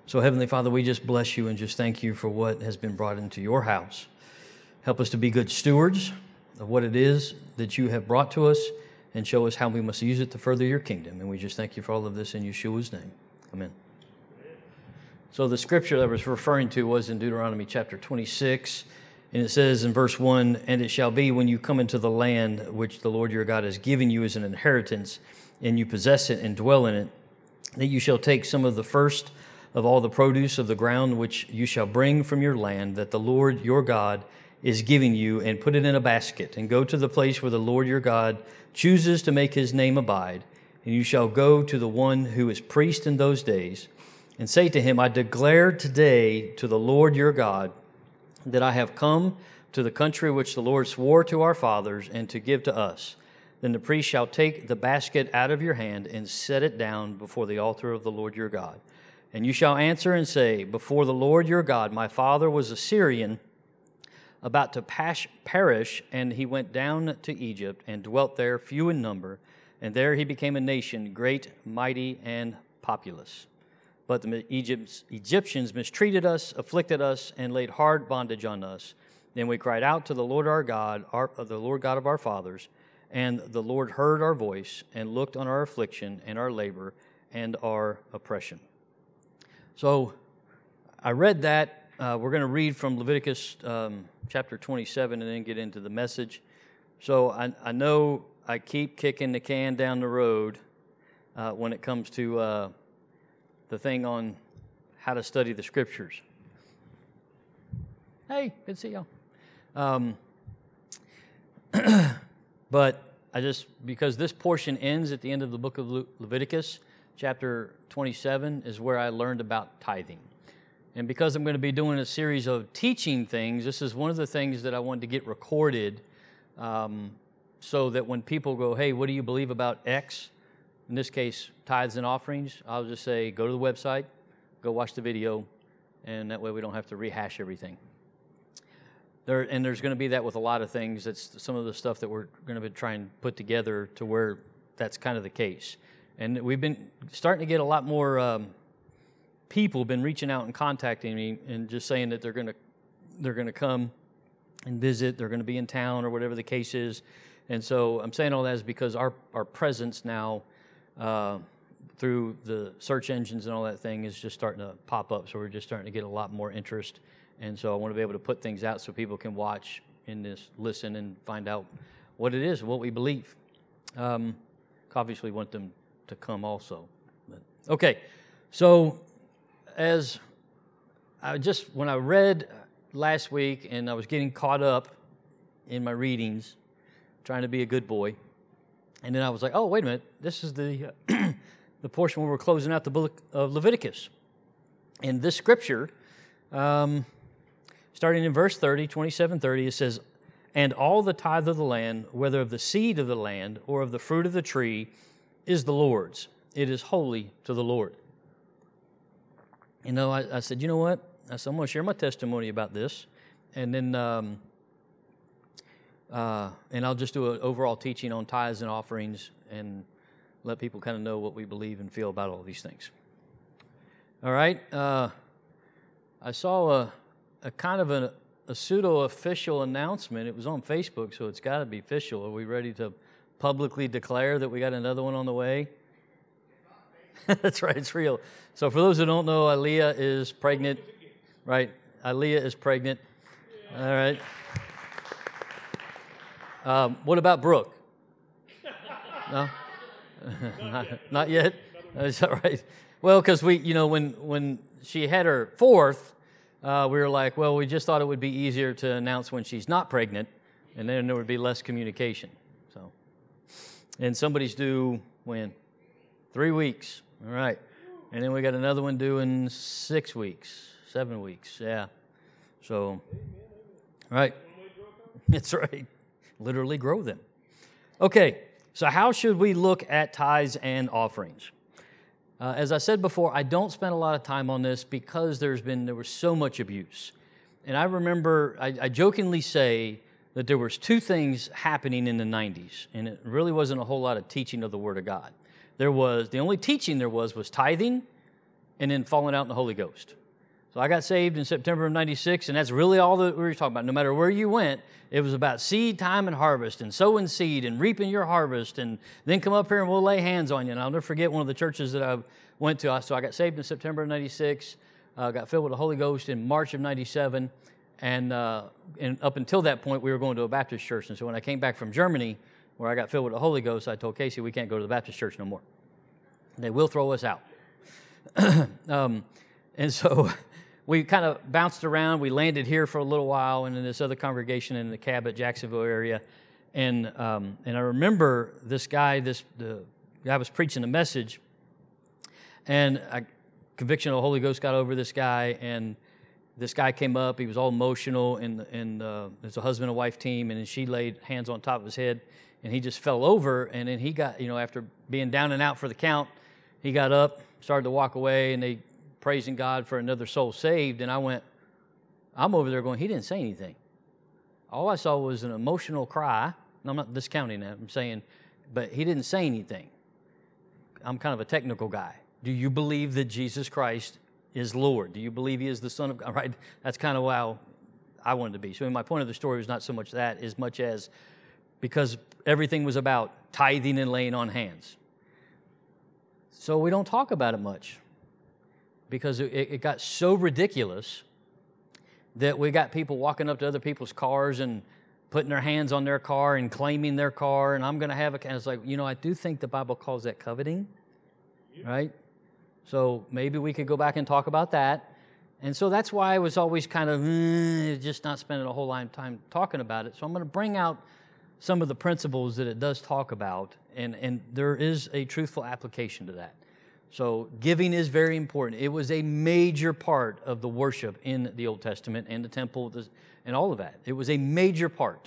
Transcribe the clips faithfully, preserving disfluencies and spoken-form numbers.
So, Heavenly Father, we just bless you and just thank you for what has been brought into your house. Help us to be good stewards of what it is that you have brought to us and show us how we must use it to further your kingdom. And we just thank you for all of this in Yeshua's name. Amen. So the scripture that I was referring to was in Deuteronomy chapter twenty-six, and it says in verse one, "And it shall be when you come into the land which the Lord your God has given you as an inheritance, and you possess it and dwell in it, that you shall take some of the first of all the produce of the ground which you shall bring from your land, that the Lord your God is giving you, and put it in a basket, and go to the place where the Lord your God chooses to make his name abide, and you shall go to the one who is priest in those days, and say to him, I declare today to the Lord your God that I have come to the country which the Lord swore to our fathers and to give to us. Then the priest shall take the basket out of your hand and set it down before the altar of the Lord your God. And you shall answer and say, before the Lord your God, my father was a Syrian, about to pass, perish, and he went down to Egypt and dwelt there, few in number, and there he became a nation, great, mighty, and populous. But the Egypts, Egyptians mistreated us, afflicted us, and laid hard bondage on us. Then we cried out to the Lord our God, our, the Lord God of our fathers, and the Lord heard our voice and looked on our affliction and our labor and our oppression." So I read that. Uh, we're going to read from Leviticus um, chapter twenty-seven and then get into the message. So I, I know I keep kicking the can down the road uh, when it comes to uh, the thing on how to study the Scriptures. Hey, good to see y'all. Um, but I just, because this portion ends at the end of the book of Le- Leviticus, chapter twenty-seven is where I learned about tithing. And because I'm going to be doing a series of teaching things, this is one of the things that I wanted to get recorded um, so that when people go, hey, what do you believe about X? In this case, tithes and offerings, I'll just say, go to the website, go watch the video, and that way we don't have to rehash everything. There, and there's going to be that with a lot of things. That's some of the stuff that we're going to be trying to put together to where that's kind of the case. And we've been starting to get a lot more um, people been reaching out and contacting me and just saying that they're going to they're going to come and visit. They're going to be in town or whatever the case is. And so I'm saying all that is because our our presence now uh, through the search engines and all that thing is just starting to pop up. So we're just starting to get a lot more interest. And so I want to be able to put things out so people can watch in this, listen, and find out what it is, what we believe. Um, obviously want them to come also. But, okay, so as I just, when I read last week and I was getting caught up in my readings, trying to be a good boy, and then I was like, oh, wait a minute, this is the, uh, the portion where we're closing out the book of Leviticus. In this scripture, um, starting in verse thirty, twenty-seven thirty, it says, "And all the tithe of the land, whether of the seed of the land or of the fruit of the tree, is the Lord's. It is holy to the Lord." You know, I, I said, you know what? I said, I'm going to share my testimony about this, and then um, uh, and I'll just do an overall teaching on tithes and offerings and let people kind of know what we believe and feel about all these things. All right. Uh, I saw a, a kind of a, a pseudo-official announcement. It was on Facebook, so it's got to be official. Are we ready to publicly declare that we got another one on the way? That's right, it's real. So for those who don't know, Aaliyah is pregnant, right? Aaliyah is pregnant. All right. Um, what about Brooke? No? not, not yet? That's all right. Well, because we, you know, when, when she had her fourth, uh, we were like, well, we just thought it would be easier to announce when she's not pregnant, and then there would be less communication. So, and somebody's due when? Three weeks. All right. And then we got another one due in six weeks, seven weeks. Yeah. So, right. That's right. Literally grow them. Okay. So how should we look at tithes and offerings? Uh, as I said before, I don't spend a lot of time on this because there's been, there was so much abuse. And I remember, I, I jokingly say that there was two things happening in the nineties, and it really wasn't a whole lot of teaching of the Word of God. There was, the only teaching there was was tithing and then falling out in the Holy Ghost. So I got saved in September of ninety-six, and that's really all that we were talking about. No matter where you went, it was about seed time and harvest, and sowing seed and reaping your harvest, and then come up here and we'll lay hands on you. And I'll never forget one of the churches that I went to. So I got saved in September of ninety-six, uh, got filled with the Holy Ghost in March of ninety-seven, and, uh, and up until that point, we were going to a Baptist church. And so when I came back from Germany, where I got filled with the Holy Ghost, I told Casey, we can't go to the Baptist church no more. They will throw us out. um, and so we kind of bounced around. We landed here for a little while, and in this other congregation in the Cabot, Jacksonville area. And um, and I remember this guy, this the guy was preaching a message, and I, conviction of the Holy Ghost got over this guy, and this guy came up. He was all emotional, and and uh, it's a husband and wife team, and then she laid hands on top of his head, and he just fell over, and then he got, you know, after being down and out for the count, he got up, started to walk away, and they praising God for another soul saved. And I went, I'm over there going, he didn't say anything. All I saw was an emotional cry. And I'm not discounting that. I'm saying, but he didn't say anything. I'm kind of a technical guy. Do you believe that Jesus Christ is Lord? Do you believe he is the Son of God? Right? That's kind of how I wanted to be. So my point of the story was not so much that as much as because everything was about tithing and laying on hands. So we don't talk about it much because it, it got so ridiculous that we got people walking up to other people's cars and putting their hands on their car and claiming their car, and I'm going to have a... And it's like, you know, I do think the Bible calls that coveting, right? So maybe we could go back and talk about that. And so that's why I was always kind of eh, just not spending a whole lot of time talking about it. So I'm going to bring out some of the principles that it does talk about, and, and there is a truthful application to that. So giving is very important. It was a major part of the worship in the Old Testament and the temple and all of that. It was a major part.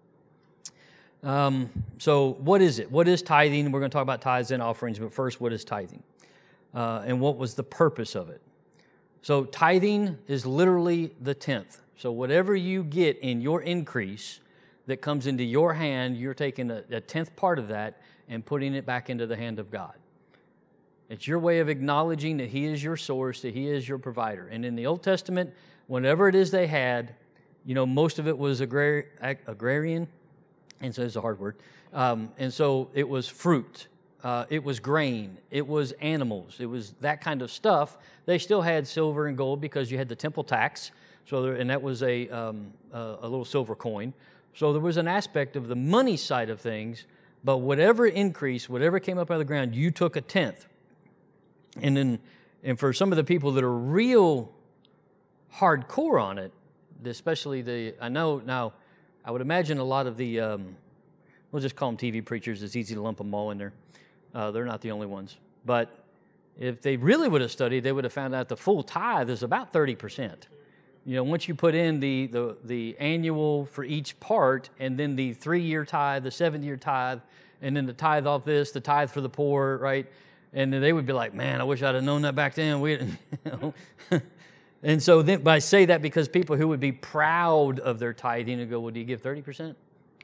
Um, so what is it? What is tithing? We're going to talk about tithes and offerings, but first, what is tithing? Uh, and what was the purpose of it? So tithing is literally the tenth. So whatever you get in your increase that comes into your hand, you're taking a, a tenth part of that and putting it back into the hand of God. It's your way of acknowledging that he is your source, that he is your provider. And in the Old Testament, whatever it is they had, you know, most of it was agrar- ag- agrarian, and so it's a hard word. Um, and so it was fruit, uh, it was grain, it was animals, it was that kind of stuff. They still had silver and gold because you had the temple tax, so there, and that was a, um, a, a little silver coin. So there was an aspect of the money side of things, but whatever increase, whatever came up out of the ground, you took a tenth. And then, and for some of the people that are real hardcore on it, especially the, I know now, I would imagine a lot of the, um, we'll just call them T V preachers. It's easy to lump them all in there. Uh, they're not the only ones. But if they really would have studied, they would have found out the full tithe is about thirty percent. You know, once you put in the, the, the annual for each part, and then the three-year tithe, the seven-year tithe, and then the tithe off this, the tithe for the poor, right? And then they would be like, man, I wish I'd have known that back then. We, you know. And so then, but I say that because people who would be proud of their tithing would go, well, do you give thirty percent?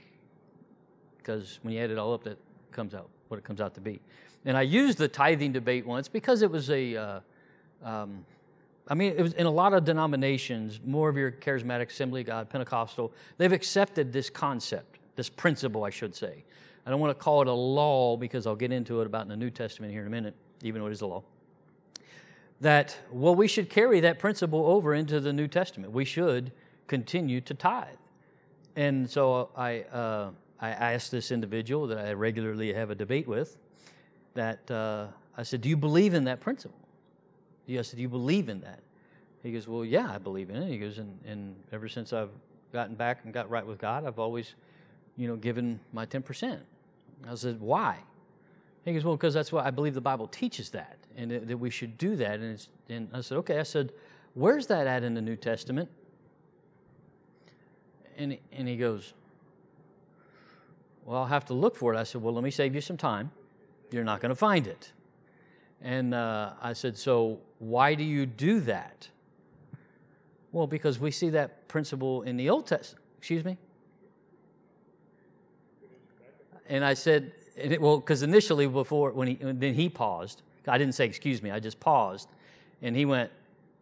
Because when you add it all up, that comes out what it comes out to be. And I used the tithing debate once because it was a, uh, um, I mean, it was in a lot of denominations, more of your charismatic, Assembly of God, Pentecostal, they've accepted this concept, this principle, I should say. I don't want to call it a law because I'll get into it about in the New Testament here in a minute, even though it is a law. That, well, we should carry that principle over into the New Testament. We should continue to tithe. And so I, uh, I asked this individual that I regularly have a debate with, that uh, I said, do you believe in that principle? I said, do you believe in that? He goes, well, yeah, I believe in it. He goes, and, and ever since I've gotten back and got right with God, I've always, you know, given my ten percent. I said, why? He goes, well, because that's what I believe the Bible teaches that, and that, that we should do that. And, it's, and I said, okay. I said, where's that at in the New Testament? And, and he goes, well, I'll have to look for it. I said, well, let me save you some time. You're not going to find it. And uh, I said, so why do you do that? Well, because we see that principle in the Old Testament. Excuse me? And I said, and it, well, because initially before, when he, then he paused. I didn't say, excuse me, I just paused. And he went,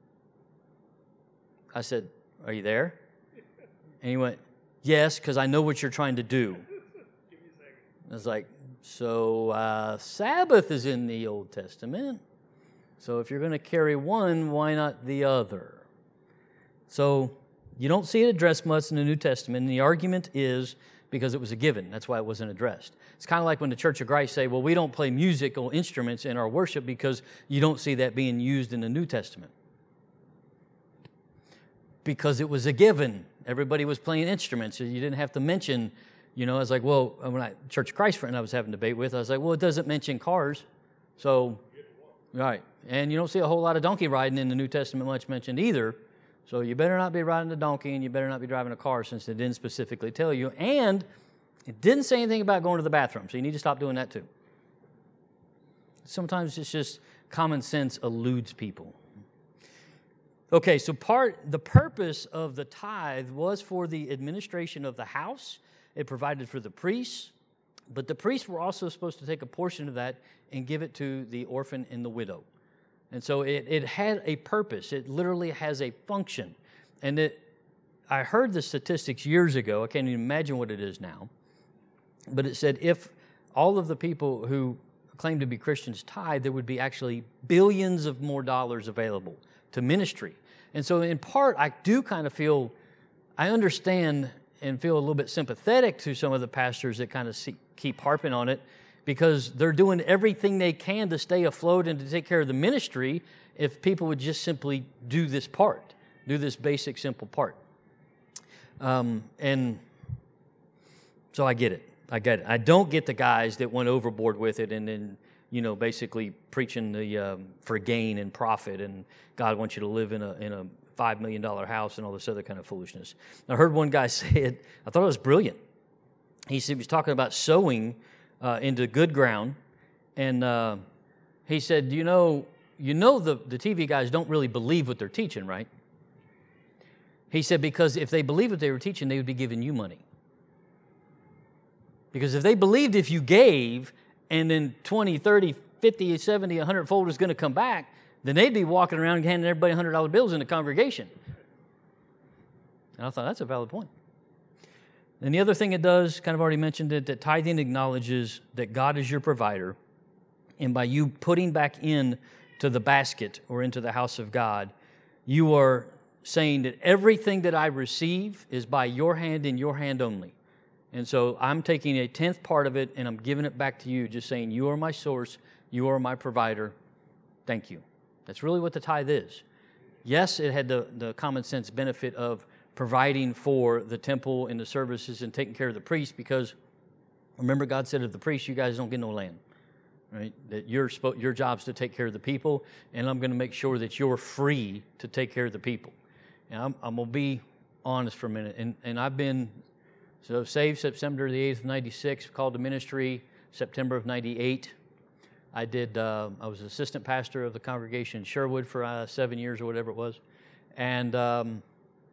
I said, are you there? And he went, yes, because I know what you're trying to do. I was like, so uh, Sabbath is in the Old Testament. So if you're going to carry one, why not the other? So you don't see it addressed much in the New Testament. And the argument is because it was a given. That's why it wasn't addressed. It's kind of like when the Church of Christ say, well, we don't play musical instruments in our worship because you don't see that being used in the New Testament. Because it was a given. Everybody was playing instruments, so you didn't have to mention, you know, I was like, well, when I, Church of Christ friend I was having a debate with, I was like, well, it doesn't mention cars. So, right. And you don't see a whole lot of donkey riding in the New Testament much mentioned either. So you better not be riding a donkey and you better not be driving a car since it didn't specifically tell you. And it didn't say anything about going to the bathroom, so you need to stop doing that too. Sometimes it's just common sense eludes people. Okay, so part the purpose of the tithe was for the administration of the house. It provided for the priests, but the priests were also supposed to take a portion of that and give it to the orphan and the widow. And so it, it had a purpose. It literally has a function. And it, I heard the statistics years ago. I can't even imagine what it is now. But it said if all of the people who claim to be Christians tithe, there would be actually billions of more dollars available to ministry. And so in part, I do kind of feel, I understand and feel a little bit sympathetic to some of the pastors that kind of see, keep harping on it, because they're doing everything they can to stay afloat and to take care of the ministry if people would just simply do this part, do this basic, simple part. Um, and so I get it. I get it. I don't get the guys that went overboard with it and then, you know, basically preaching the um, for gain and profit and God wants you to live in a in a five million dollars house and all this other kind of foolishness. I heard one guy say it. I thought it was brilliant. He, he was talking about sowing uh, into good ground, and uh, he said, you know, you know the, the T V guys don't really believe what they're teaching, right? He said, because if they believed what they were teaching, they would be giving you money. Because if they believed if you gave and then twenty, thirty, fifty, seventy, one hundred fold is going to come back, then they'd be walking around handing everybody one hundred dollar bills in the congregation. And I thought, that's a valid point. And the other thing it does, kind of already mentioned it, that tithing acknowledges that God is your provider. And by you putting back in to the basket or into the house of God, you are saying that everything that I receive is by your hand and your hand only. And so I'm taking a tenth part of it and I'm giving it back to you, just saying, you are my source, you are my provider, thank you. That's really what the tithe is. Yes, it had the, the common sense benefit of providing for the temple and the services and taking care of the priests, because remember God said of the priests, you guys don't get no land, right? That your, your job's to take care of the people, and I'm going to make sure that you're free to take care of the people. And I'm, I'm going to be honest for a minute, and, and I've been... So saved September the eighth of ninety-six, called to ministry September of ninety-eight. I did, uh, I was assistant pastor of the congregation in Sherwood for uh, seven years or whatever it was. And um,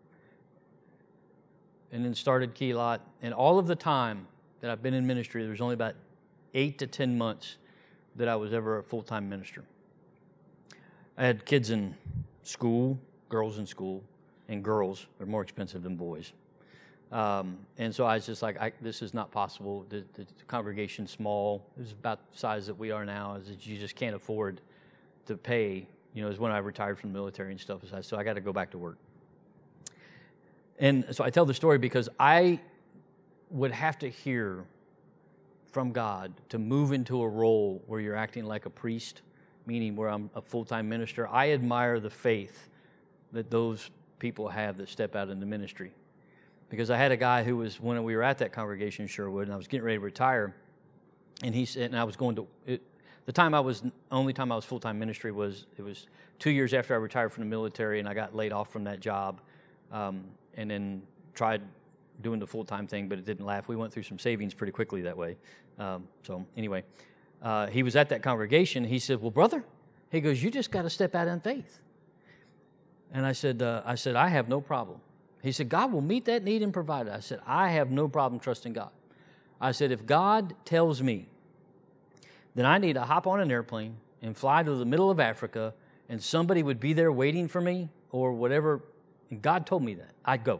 and then started Key Lot. And all of the time that I've been in ministry, there was only about eight to ten months that I was ever a full-time minister. I had kids in school, girls in school, and girls are more expensive than boys. Um, and so I was just like, I, this is not possible. The, the, the congregation's small. It was about the size that we are now, is that you just can't afford to pay. You know, is when I retired from the military and stuff. So I got to go back to work. And so I tell the story because I would have to hear from God to move into a role where you're acting like a priest, meaning where I'm a full-time minister. I admire the faith that those people have that step out into ministry. Because I had a guy who was, when we were at that congregation in Sherwood, and I was getting ready to retire, and he said, and I was going to, it, the time I was, only time I was full-time ministry was, it was two years after I retired from the military, and I got laid off from that job, um, and then tried doing the full-time thing, but it didn't last. We went through some savings pretty quickly that way. Um, so anyway, uh, he was at that congregation. He said, well, brother, he goes, you just got to step out in faith. And I said, uh, I said, I have no problem. He said, God will meet that need and provide it. I said, I have no problem trusting God. I said, if God tells me that I need to hop on an airplane and fly to the middle of Africa and somebody would be there waiting for me or whatever, and God told me that, I'd go.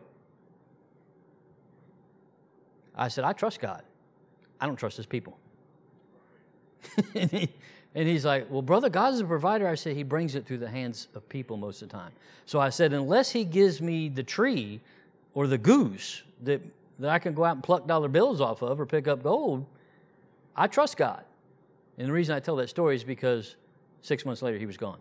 I said, I trust God. I don't trust his people. and, he, and he's like, well, brother, God's a provider. I said, he brings it through the hands of people most of the time. So I said, unless he gives me the tree or the goose that, that I can go out and pluck dollar bills off of or pick up gold, I trust God. And the reason I tell that story is because six months later, he was gone.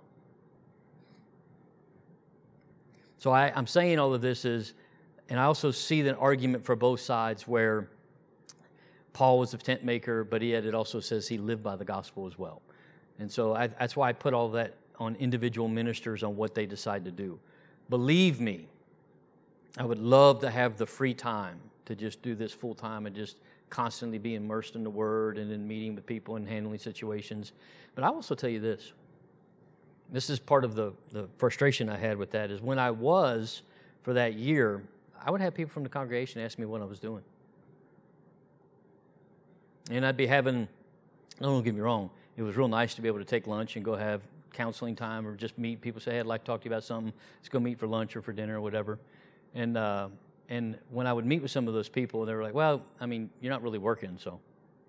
So I, I'm saying all of this is, and I also see the argument for both sides where Paul was a tent maker, but yet it also says he lived by the gospel as well. And so I, that's why I put all that on individual ministers on what they decide to do. Believe me, I would love to have the free time to just do this full time and just constantly be immersed in the Word and in meeting with people and handling situations. But I also tell you this. This is part of the, the frustration I had with that is when I was, for that year, I would have people from the congregation ask me what I was doing. And I'd be having, don't get me wrong, it was real nice to be able to take lunch and go have counseling time or just meet people, say, hey, I'd like to talk to you about something. Let's go meet for lunch or for dinner or whatever. And uh, and when I would meet with some of those people, they were like, well, I mean, you're not really working, so.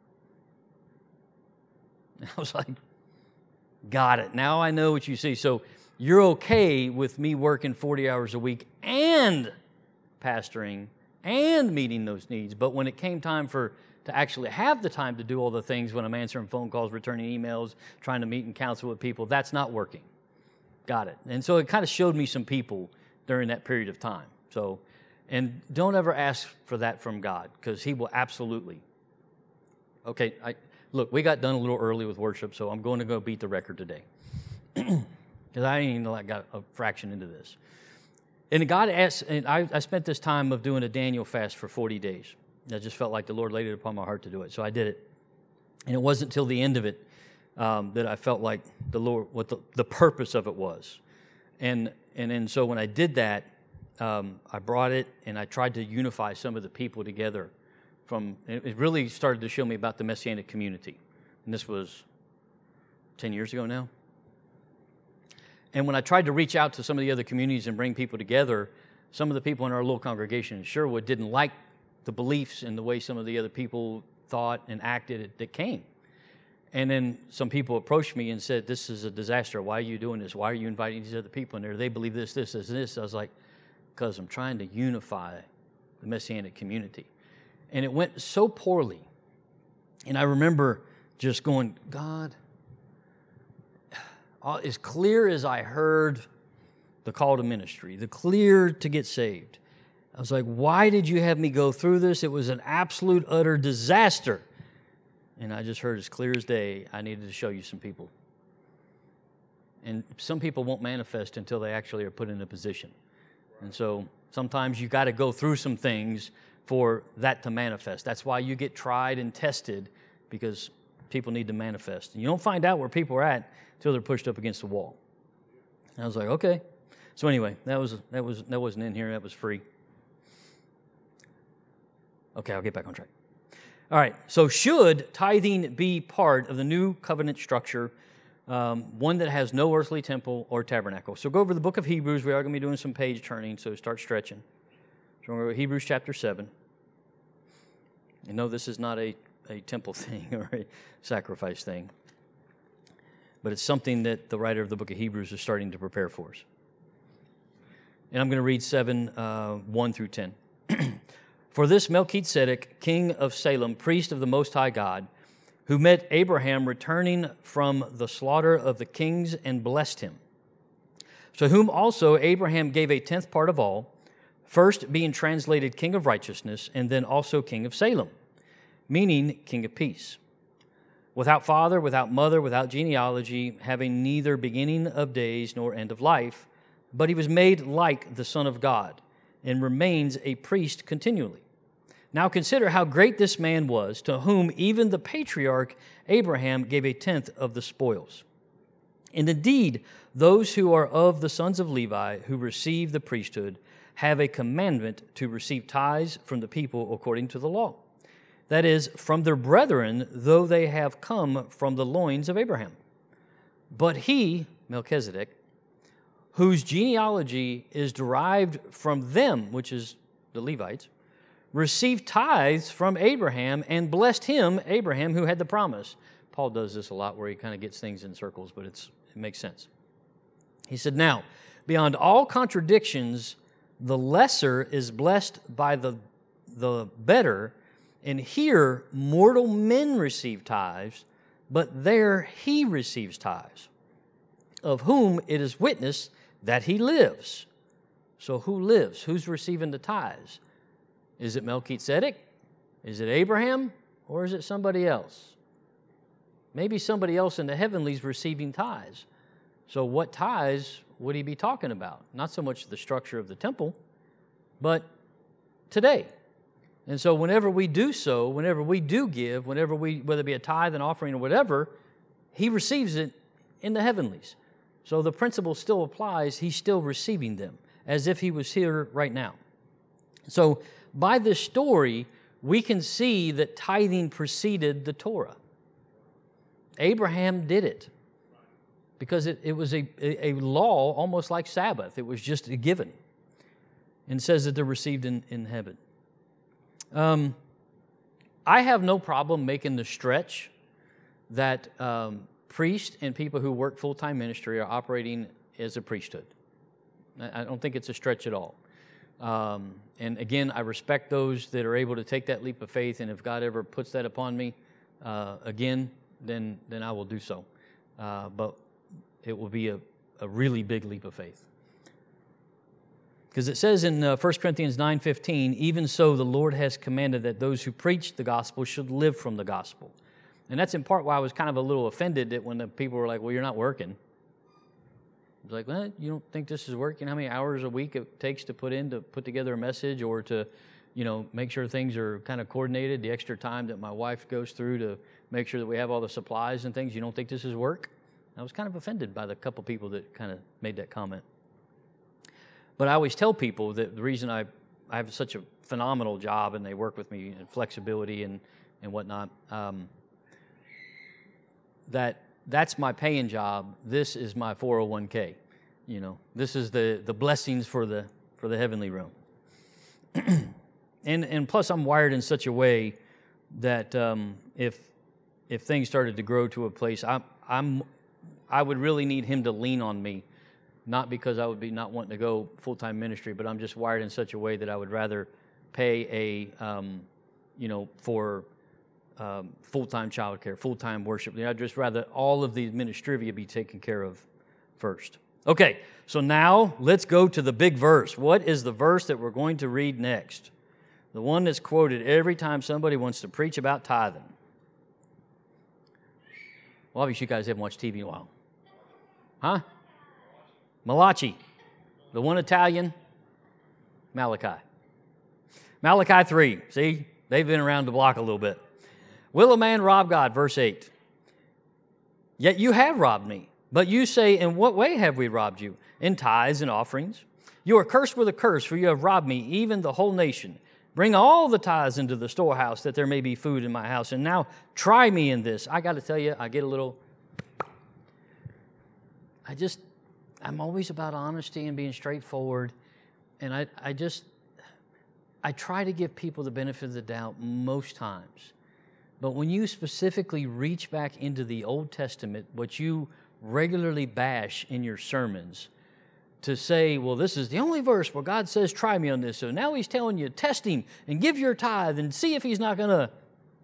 And I was like, got it. Now I know what you see. So you're okay with me working forty hours a week and pastoring and meeting those needs. But when it came time for to actually have the time to do all the things when I'm answering phone calls, returning emails, trying to meet and counsel with people, that's not working. Got it. And so it kind of showed me some people during that period of time. So, and don't ever ask for that from God, because he will absolutely. Okay, I, look, we got done a little early with worship, so I'm going to go beat the record today. Because I ain't even know I got a fraction into this. And God asked, and I, I spent this time of doing a Daniel fast for forty days. I just felt like the Lord laid it upon my heart to do it, so I did it. And it wasn't till the end of it um, that I felt like the Lord, what the, the purpose of it was. And and and so when I did that, um, I brought it and I tried to unify some of the people together. From it really started to show me about the Messianic community, and this was ten years ago now. And when I tried to reach out to some of the other communities and bring people together, some of the people in our little congregation in Sherwood didn't like the beliefs and the way some of the other people thought and acted that came. And then some people approached me and said, this is a disaster. Why are you doing this? Why are you inviting these other people in there? They believe this, this, this, and this. I was like, because I'm trying to unify the Messianic community. And it went so poorly. And I remember just going, God, as clear as I heard the call to ministry, the clear to get saved, I was like, why did you have me go through this? It was an absolute, utter disaster. And I just heard as clear as day, I needed to show you some people. And some people won't manifest until they actually are put in a position. And so sometimes you got to go through some things for that to manifest. That's why you get tried and tested, because people need to manifest. And you don't find out where people are at until they're pushed up against the wall. And I was like, okay. So anyway, that was that was that wasn't in here. That was free. Okay, I'll get back on track. All right. So should tithing be part of the new covenant structure, um, one that has no earthly temple or tabernacle? So go over the book of Hebrews. We are going to be doing some page turning, so start stretching. So we're going to go Hebrews chapter seven. You know, this is not a, a temple thing or a sacrifice thing, but it's something that the writer of the book of Hebrews is starting to prepare for us. And I'm going to read seven, uh, one through ten. For this Melchizedek, king of Salem, priest of the Most High God, who met Abraham returning from the slaughter of the kings and blessed him, to whom also Abraham gave a tenth part of all, first being translated king of righteousness, and then also king of Salem, meaning king of peace, without father, without mother, without genealogy, having neither beginning of days nor end of life, but he was made like the Son of God, and remains a priest continually. Now consider how great this man was, to whom even the patriarch Abraham gave a tenth of the spoils. And indeed, those who are of the sons of Levi, who receive the priesthood, have a commandment to receive tithes from the people according to the law. That is, from their brethren, though they have come from the loins of Abraham. But he, Melchizedek, whose genealogy is derived from them, which is the Levites, received tithes from Abraham and blessed him, Abraham, who had the promise. Paul does this a lot where he kind of gets things in circles, but it's, it makes sense. He said, now, beyond all contradictions, the lesser is blessed by the, the better, and here mortal men receive tithes, but there he receives tithes, of whom it is witnessed that he lives. So who lives? Who's receiving the tithes? Is it Melchizedek? Is it Abraham? Or is it somebody else? Maybe somebody else in the heavenlies receiving tithes. So what tithes would he be talking about? Not so much the structure of the temple, but today. And so whenever we do so, whenever we do give, whenever we, whether it be a tithe, an offering, or whatever, he receives it in the heavenlies. So the principle still applies. He's still receiving them as if he was here right now. So by this story, we can see that tithing preceded the Torah. Abraham did it because it, it was a, a law almost like Sabbath. It was just a given. And says that they're received in, in heaven. Um, I have no problem making the stretch that um, priests and people who work full-time ministry are operating as a priesthood. I don't think it's a stretch at all. Um, and again, I respect those that are able to take that leap of faith, and if God ever puts that upon me uh, again, then then I will do so. Uh, but it will be a, a really big leap of faith. Because it says in uh, First Corinthians nine fifteen, even so the Lord has commanded that those who preach the gospel should live from the gospel. And that's in part why I was kind of a little offended that when the people were like, well, you're not working. I was like, well, you don't think this is work? You know how many hours a week it takes to put in to put together a message or to, you know, make sure things are kind of coordinated, the extra time that my wife goes through to make sure that we have all the supplies and things. You don't think this is work? I was kind of offended by the couple people that kind of made that comment. But I always tell people that the reason I, I have such a phenomenal job and they work with me and flexibility and, and whatnot, um, that that's my paying job. This is my four oh one k. You know, this is the, the blessings for the for the heavenly realm. and and plus I'm wired in such a way that um, if if things started to grow to a place, I, I'm I would really need him to lean on me. Not because I would be not wanting to go full-time ministry, but I'm just wired in such a way that I would rather pay a, um, you know, for um, full-time childcare, full-time worship. You know, I'd just rather all of the administrivia be taken care of first. Okay, so now let's go to the big verse. What is the verse that we're going to read next? The one that's quoted every time somebody wants to preach about tithing. Well, obviously you guys haven't watched T V in a while. Huh? Malachi, the one Italian, Malachi. Malachi three, see, they've been around the block a little bit. Will a man rob God? Verse eight. Yet you have robbed me. But you say, in what way have we robbed you? In tithes and offerings. You are cursed with a curse, for you have robbed me, even the whole nation. Bring all the tithes into the storehouse, that there may be food in my house. And now try me in this. I got to tell you, I get a little, I just... I'm always about honesty and being straightforward, and I, I just, I try to give people the benefit of the doubt most times. But when you specifically reach back into the Old Testament, what you regularly bash in your sermons, to say, well, this is the only verse where God says, try me on this, so now he's telling you, test him and give your tithe and see if he's not going to,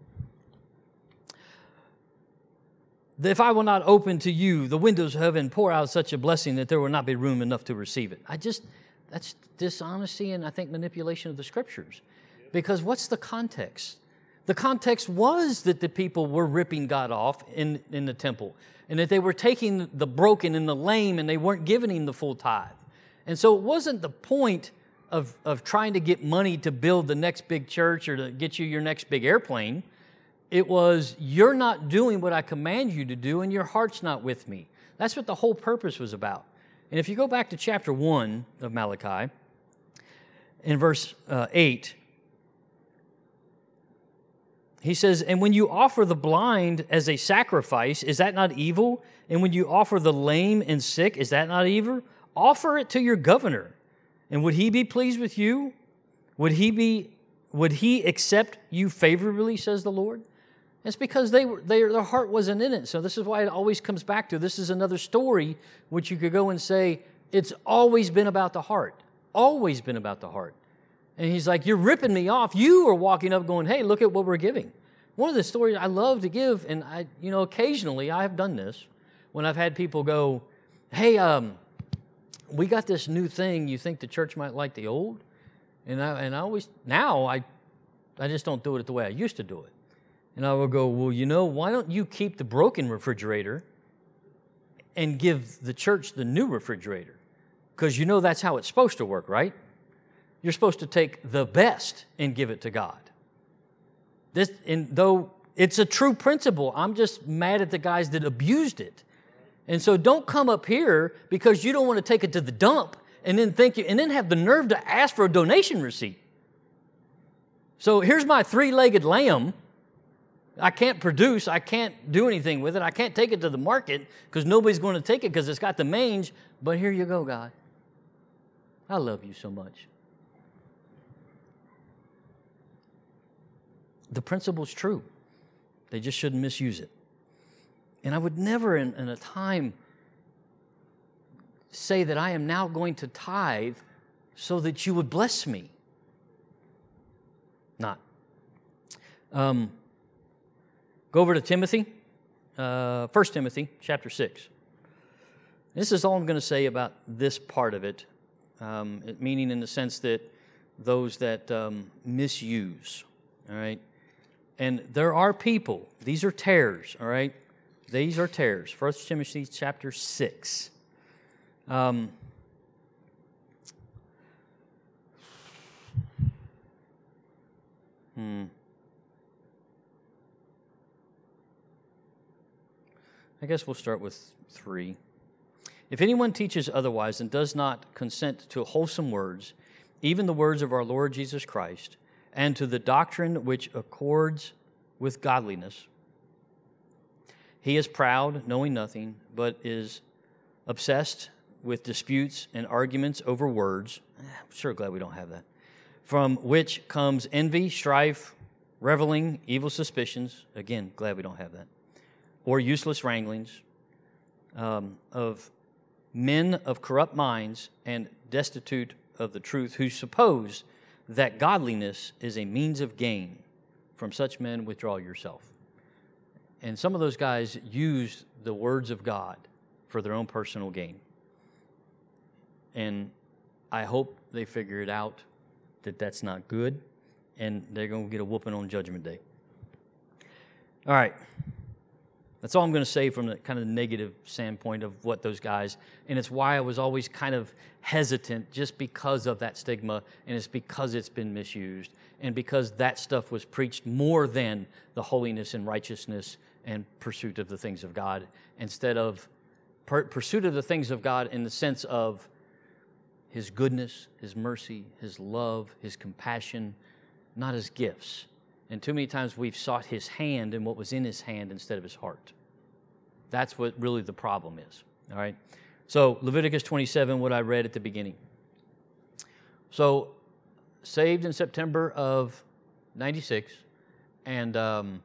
if I will not open to you the windows of heaven, pour out such a blessing that there will not be room enough to receive it. I just, that's dishonesty and I think manipulation of the Scriptures. Because what's the context? The context was that the people were ripping God off in, in the temple, and that they were taking the broken and the lame and they weren't giving him the full tithe. And so it wasn't the point of, of trying to get money to build the next big church or to get you your next big airplane. It was, you're not doing what I command you to do, and your heart's not with me. That's what the whole purpose was about. And if you go back to chapter one of Malachi, in verse uh, eight, he says, and when you offer the blind as a sacrifice, is that not evil? And when you offer the lame and sick, is that not evil? Offer it to your governor. And would he be pleased with you? Would he be, would he accept you favorably, says the Lord? It's because they were, they, their heart wasn't in it. So this is why it always comes back to, this is another story which you could go and say, it's always been about the heart. Always been about the heart. And he's like, you're ripping me off. You are walking up going, hey, look at what we're giving. One of the stories I love to give, and I, you know, occasionally I have done this, when I've had people go, hey, um, we got this new thing. You think the church might like the old? And I, and I always, now I, I just don't do it the way I used to do it. And I will go, well, you know, why don't you keep the broken refrigerator and give the church the new refrigerator? Because you know that's how it's supposed to work, right? You're supposed to take the best and give it to God. This, and though it's a true principle, I'm just mad at the guys that abused it. And so don't come up here because you don't want to take it to the dump and then think you, and then have the nerve to ask for a donation receipt. So here's my three-legged lamb. I can't produce, I can't do anything with it, I can't take it to the market because nobody's going to take it because it's got the mange, but here you go, God. I love you so much. The principle's true. They just shouldn't misuse it. And I would never in, in a time say that I am now going to tithe so that you would bless me. Not. Um, Go over to Timothy, uh, First Timothy chapter six. This is all I'm going to say about this part of it, um, it meaning in the sense that those that um, misuse, all right? And there are people, these are tares, all right? These are tares. First Timothy chapter six. Um, hmm. I guess we'll start with three. If anyone teaches otherwise and does not consent to wholesome words, even the words of our Lord Jesus Christ, and to the doctrine which accords with godliness, he is proud, knowing nothing, but is obsessed with disputes and arguments over words. I'm sure glad we don't have that. From which comes envy, strife, reveling, evil suspicions. Again, glad we don't have that. Or useless wranglings um, of men of corrupt minds and destitute of the truth, who suppose that godliness is a means of gain. From such men withdraw yourself. And some of those guys used the words of God for their own personal gain. And I hope they figure it out that that's not good, and they're going to get a whooping on Judgment Day. All right. That's all I'm going to say from the kind of negative standpoint of what those guys, and it's why I was always kind of hesitant just because of that stigma, and it's because it's been misused, and because that stuff was preached more than the holiness and righteousness and pursuit of the things of God, instead of per- pursuit of the things of God in the sense of His goodness, His mercy, His love, His compassion, not His gifts. And too many times we've sought His hand and what was in His hand instead of His heart. That's what really the problem is, all right? So Leviticus twenty-seven, what I read at the beginning. So saved in September of ninety-six, and um,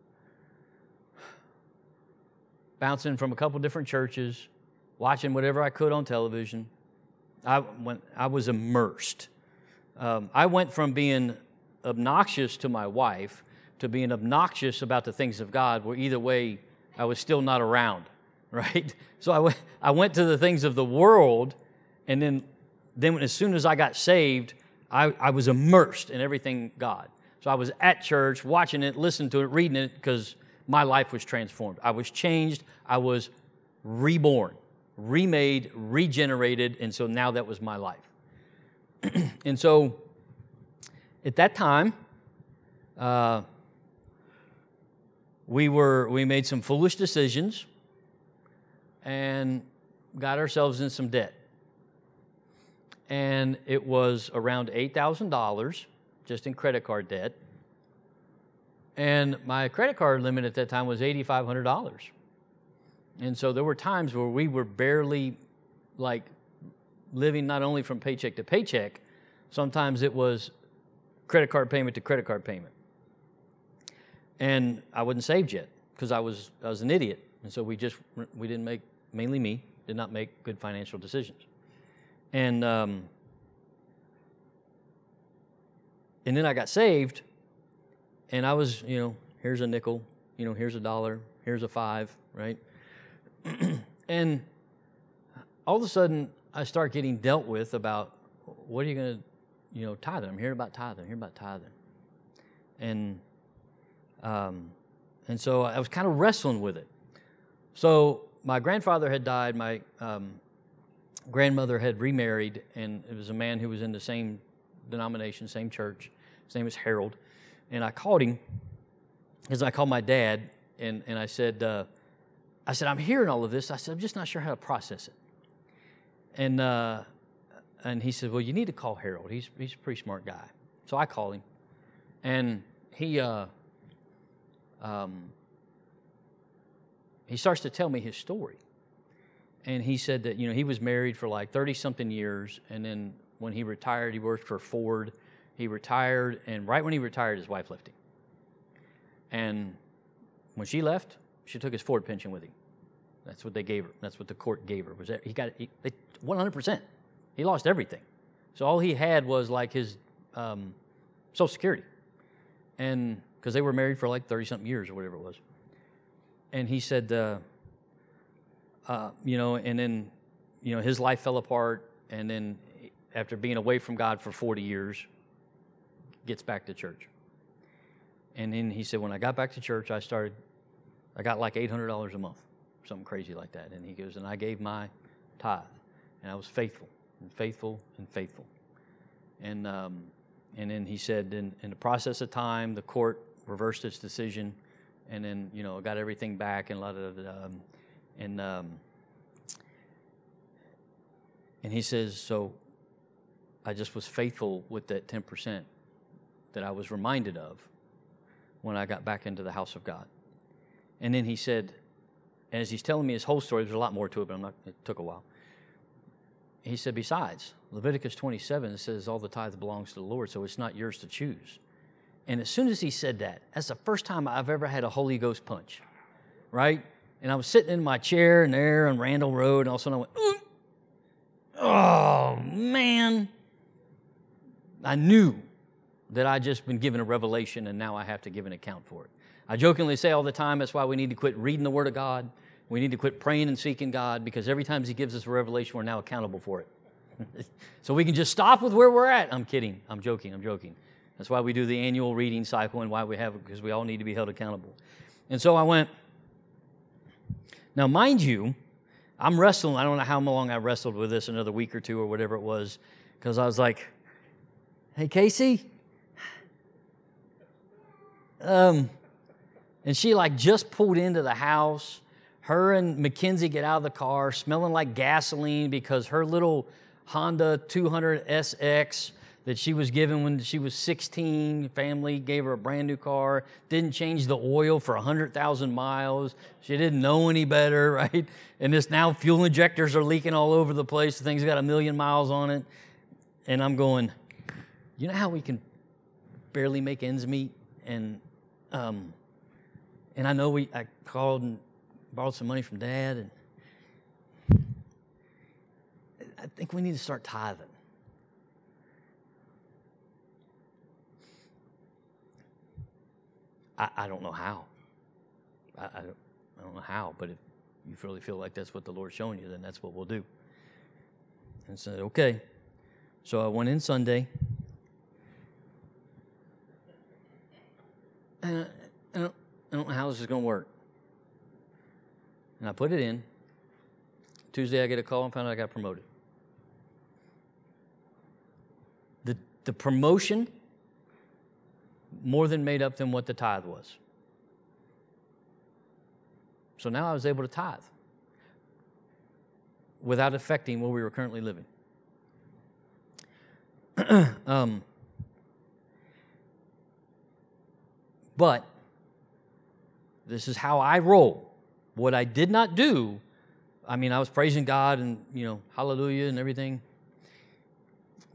bouncing from a couple different churches, watching whatever I could on television. I, went, I was immersed. Um, I went from being obnoxious to my wife to being obnoxious about the things of God, where either way I was still not around, right? So I went, I went to the things of the world, and then, then as soon as I got saved, I, I was immersed in everything God. So I was at church, watching it, listening to it, reading it, because my life was transformed. I was changed. I was reborn, remade, regenerated, and so now that was my life. And so at that time, uh, we were we made some foolish decisions and got ourselves in some debt. And it was around eight thousand dollars just in credit card debt. And my credit card limit at that time was eight thousand five hundred dollars. And so there were times where we were barely, like, living not only from paycheck to paycheck, sometimes it was credit card payment to credit card payment. And I wasn't saved yet because I was I was an idiot. And so we just, we didn't make, mainly me, did not make good financial decisions. And, um, and then I got saved, and I was, you know, here's a nickel, you know, here's a dollar, here's a five, right? And all of a sudden, I start getting dealt with about, what are you going to, you know, tithing. I'm hearing about tithing, I'm hearing about tithing. And, um, and so I was kind of wrestling with it. So my grandfather had died, my um, grandmother had remarried, and it was a man who was in the same denomination, same church. His name was Harold. And I called him, because I called my dad, and, and I said, uh, I said, I'm hearing all of this. I said, I'm just not sure how to process it. And uh, and he said, well, you need to call Harold. He's, he's a pretty smart guy. So I called him, and he... Uh, um, He starts to tell me his story. And he said that, you know, he was married for like thirty-something years, and then when he retired, he worked for Ford. He retired, and right when he retired, his wife left him. And when she left, she took his Ford pension with him. That's what they gave her. That's what the court gave her. Was that he got he, they, one hundred percent. He lost everything. So all he had was like his um, Social Security. And because they were married for like thirty-something years or whatever it was. And he said, uh, uh, you know, and then, you know, his life fell apart. And then after being away from God for forty years, gets back to church. And then he said, when I got back to church, I started, I got like eight hundred dollars a month, something crazy like that. And he goes, and I gave my tithe. And I was faithful and faithful and faithful. And um, and then he said, in, in the process of time, the court reversed its decision. And then, you know, got everything back and a lot of, um, and um, and he says, so I just was faithful with that ten percent that I was reminded of when I got back into the house of God. And then he said, and as he's telling me his whole story, there's a lot more to it, but I'm not, it took a while. He said, besides, Leviticus twenty-seven says all the tithe belongs to the Lord, so it's not yours to choose. And as soon as he said that, that's the first time I've ever had a Holy Ghost punch, right? And I was sitting in my chair and there on Randall Road, and all of a sudden I went, ooh, oh, man. I knew that I'd just been given a revelation, and now I have to give an account for it. I jokingly say all the time, that's why we need to quit reading the Word of God. We need to quit praying and seeking God, because every time He gives us a revelation, we're now accountable for it. So we can just stop with where we're at. I'm kidding. I'm joking. I'm joking. That's why we do the annual reading cycle and why we have it, because we all need to be held accountable. And so I went, now mind you, I'm wrestling. I don't know how long I wrestled with this, another week or two or whatever it was, because I was like, hey, Casey? Um, and she like just pulled into the house. Her and Mackenzie get out of the car smelling like gasoline because her little Honda two hundred S X that she was given when she was sixteen. Family gave her a brand new car, didn't change the oil for one hundred thousand miles. She didn't know any better, right? And this now fuel injectors are leaking all over the place. The thing's got a million miles on it. And I'm going, you know how we can barely make ends meet? And um, and I know we I called and borrowed some money from Dad, and I think we need to start tithing. I, I don't know how. I, I, don't, I don't know how, but if you really feel like that's what the Lord's showing you, then that's what we'll do. And said, okay. So I went in Sunday. And I don't, I don't know how this is going to work. And I put it in. Tuesday I get a call and found out I got promoted. The, the promotion more than made up than what the tithe was. So now I was able to tithe without affecting where we were currently living. um, but this is how I roll. What I did not do, I mean, I was praising God and, you know, hallelujah and everything.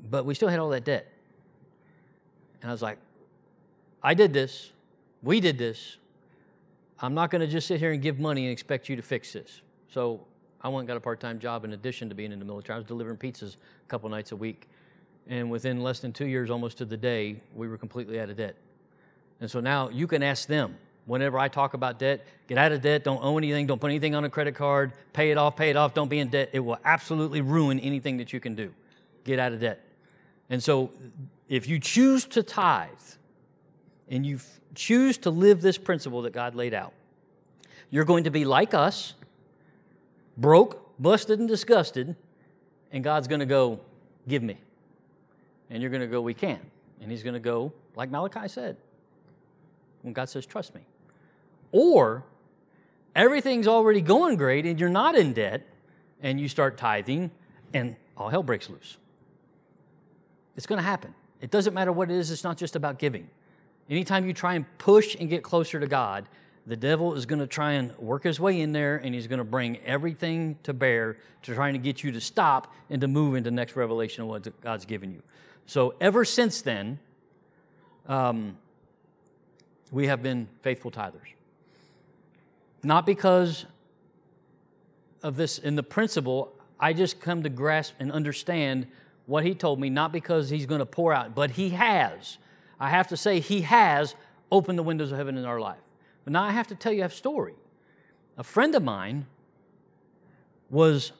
but we still had all that debt. And I was like, I did this. We did this. I'm not going to just sit here and give money and expect you to fix this. So I went and got a part-time job in addition to being in the military. I was delivering pizzas a couple nights a week. And within less than two years, almost to the day, we were completely out of debt. And so now you can ask them, whenever I talk about debt, get out of debt, don't owe anything, don't put anything on a credit card, pay it off, pay it off, don't be in debt. It will absolutely ruin anything that you can do. Get out of debt. And so if you choose to tithe and you f- choose to live this principle that God laid out, you're going to be like us, broke, busted, and disgusted, and God's going to go, give me. And you're going to go, we can't. And he's going to go, like Malachi said, when God says, trust me. Or everything's already going great and you're not in debt, and you start tithing, and all hell breaks loose. It's going to happen. It doesn't matter what it is. It's not just about giving. Anytime you try and push and get closer to God, the devil is going to try and work his way in there, and he's going to bring everything to bear to trying to get you to stop and to move into the next revelation of what God's given you. So ever since then, um, we have been faithful tithers. Not because of this in the principle, I just come to grasp and understand what he told me, not because he's going to pour out, but he has. I have to say he has opened the windows of heaven in our life. But now I have to tell you a story. A friend of mine was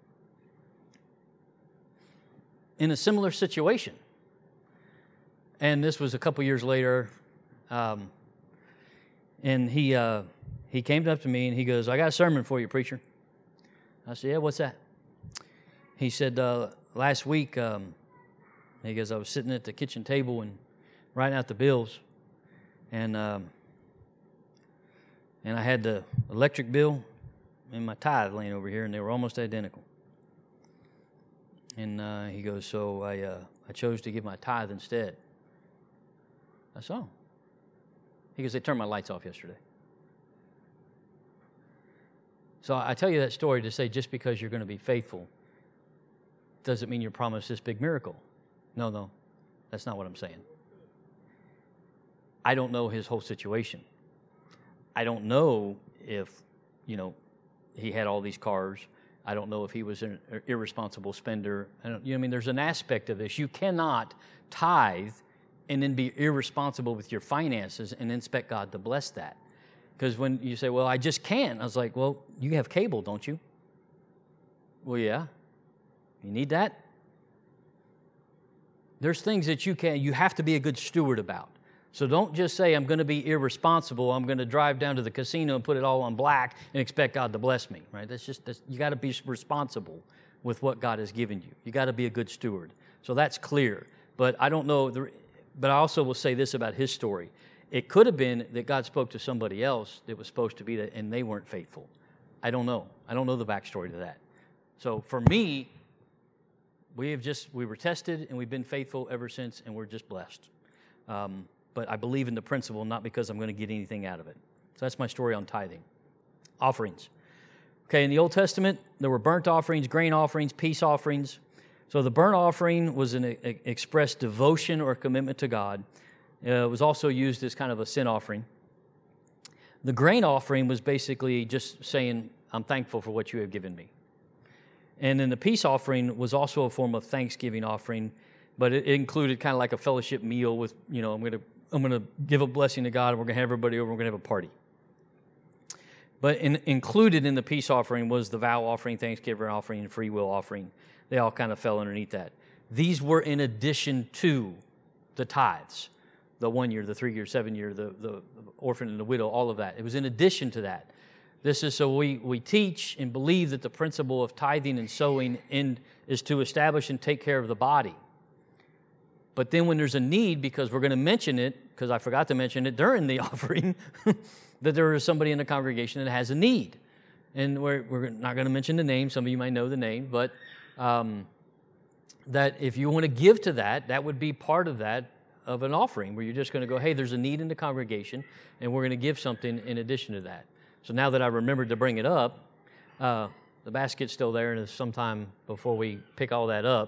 in a similar situation. And this was a couple years later. Um, and he uh, he came up to me and he goes, I got a sermon for you, preacher. I said, yeah, what's that? He said, uh, last week, um, he goes, I was sitting at the kitchen table and writing out the bills. And um, and I had the electric bill and my tithe laying over here, and they were almost identical. And uh, he goes, so I uh, I chose to give my tithe instead. I said, oh. He goes, they turned my lights off yesterday. So I tell you that story to say just because you're going to be faithful doesn't mean you're promised this big miracle. No, no, that's not what I'm saying. I don't know his whole situation. I don't know if, you know, he had all these cars. I don't know if he was an irresponsible spender. I don't, you know, I mean, there's an aspect of this. You cannot tithe and then be irresponsible with your finances and expect God to bless that. Because when you say, well, I just can't, I was like, well, you have cable, don't you? Well, yeah. You need that? There's things that you can, you have to be a good steward about. So don't just say, I'm going to be irresponsible. I'm going to drive down to the casino and put it all on black and expect God to bless me, right? That's just, that's, you got to be responsible with what God has given you. You got to be a good steward. So that's clear. But I don't know, the, but I also will say this about his story. It could have been that God spoke to somebody else that was supposed to be that, and they weren't faithful. I don't know. I don't know the backstory to that. So for me, we have just, we were tested and we've been faithful ever since, and we're just blessed. Um, but I believe in the principle, not because I'm going to get anything out of it. So that's my story on tithing. Offerings. Okay, in the Old Testament, there were burnt offerings, grain offerings, peace offerings. So the burnt offering was an a, expressed devotion or commitment to God. Uh, it was also used as kind of a sin offering. The grain offering was basically just saying, I'm thankful for what you have given me. And then the peace offering was also a form of thanksgiving offering, but it included kind of like a fellowship meal with, you know, I'm going to I'm going to give a blessing to God, and we're going to have everybody over, we're going to have a party. But in, included in the peace offering was the vow offering, thanksgiving offering, and free will offering. They all kind of fell underneath that. These were in addition to the tithes, the one year, the three year, seven year, the, the orphan and the widow, all of that. It was in addition to that. This is so we, we teach and believe that the principle of tithing and sowing in, is to establish and take care of the body. But then when there's a need, because we're going to mention it, because I forgot to mention it during the offering, that there is somebody in the congregation that has a need. And we're, we're not going to mention the name. Some of you might know the name. But um, that if you want to give to that, that would be part of that, of an offering, where you're just going to go, hey, there's a need in the congregation, and we're going to give something in addition to that. So now that I remembered to bring it up, uh, the basket's still there, and sometime before we pick all that up,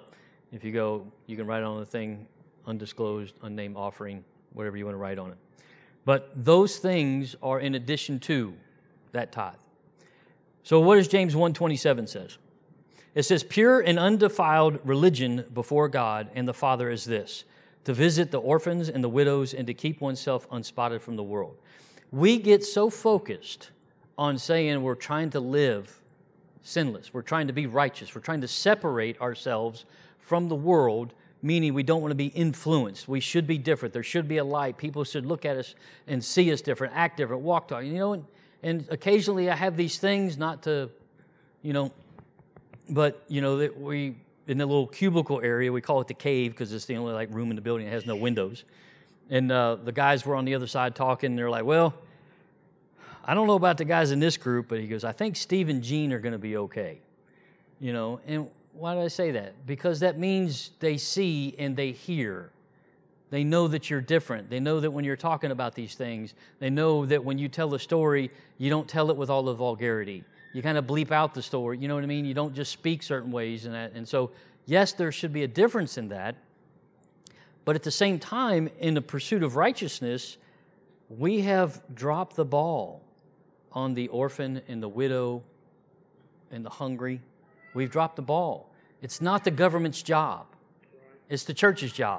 If you go, you can write on the thing, undisclosed, unnamed offering, whatever you want to write on it. But those things are in addition to that tithe. So what does James one twenty-seven says? It says, pure and undefiled religion before God and the Father is this, to visit the orphans and the widows and to keep oneself unspotted from the world. We get so focused on saying we're trying to live sinless. We're trying to be righteous. We're trying to separate ourselves from the world, meaning we don't want to be influenced. We should be different. There should be a light. People should look at us and see us different, act different, walk talk. You know, and, and occasionally I have these things, not to, you know, but, you know, that we, in the little cubicle area, we call it the cave because it's the only like room in the building that has no windows. And uh, the guys were on the other side talking, and they're like, well, I don't know about the guys in this group, but he goes, I think Steve and Gene are going to be okay. You know, and why did I say that? Because that means they see and they hear. They know that you're different. They know that when you're talking about these things, they know that when you tell a story, you don't tell it with all the vulgarity. You kind of bleep out the story, you know what I mean? You don't just speak certain ways and that. And so, yes, there should be a difference in that. But at the same time, in the pursuit of righteousness, we have dropped the ball on the orphan and the widow and the hungry. We've dropped the ball. It's not the government's job. It's the church's job.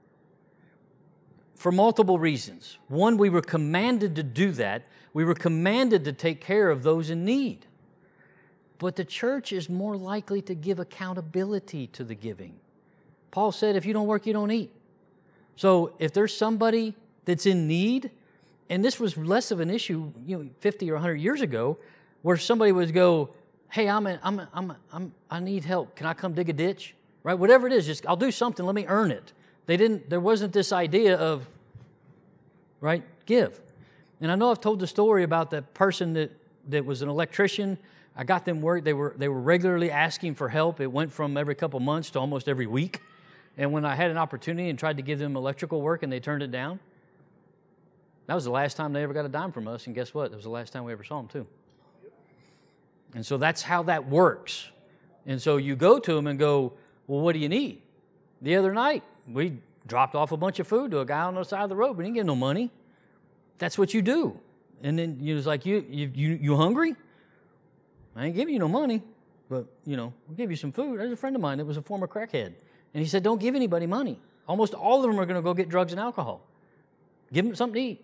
For multiple reasons. One, we were commanded to do that. We were commanded to take care of those in need. But the church is more likely to give accountability to the giving. Paul said, if you don't work, you don't eat. So if there's somebody that's in need, and this was less of an issue, you know, fifty or one hundred years ago, where somebody would go, hey, I'm, a, I'm, a, I'm, a, I'm, I need help. Can I come dig a ditch? Right? Whatever it is, just I'll do something. Let me earn it. They didn't. There wasn't this idea of, right, give. And I know I've told the story about that person that, that was an electrician. I got them work. They were they were regularly asking for help. It went from every couple months to almost every week. And when I had an opportunity and tried to give them electrical work and they turned it down, that was the last time they ever got a dime from us. And guess what? That was the last time we ever saw them too. And so that's how that works. And so you go to them and go, well, what do you need? The other night, we dropped off a bunch of food to a guy on the side of the road, but he didn't get no money. That's what you do. And then you was like, you, you, you, you hungry? I ain't giving you no money, but, you know, I'll give you some food. There's a friend of mine that was a former crackhead. And he said, don't give anybody money. Almost all of them are going to go get drugs and alcohol. Give them something to eat.